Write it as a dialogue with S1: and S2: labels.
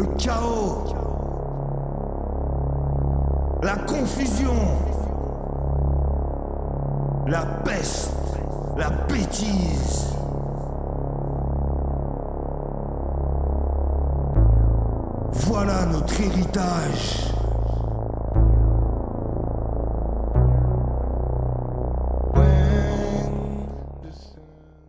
S1: le chaos, la confusion, la peste, la bêtise. Voilà notre héritage.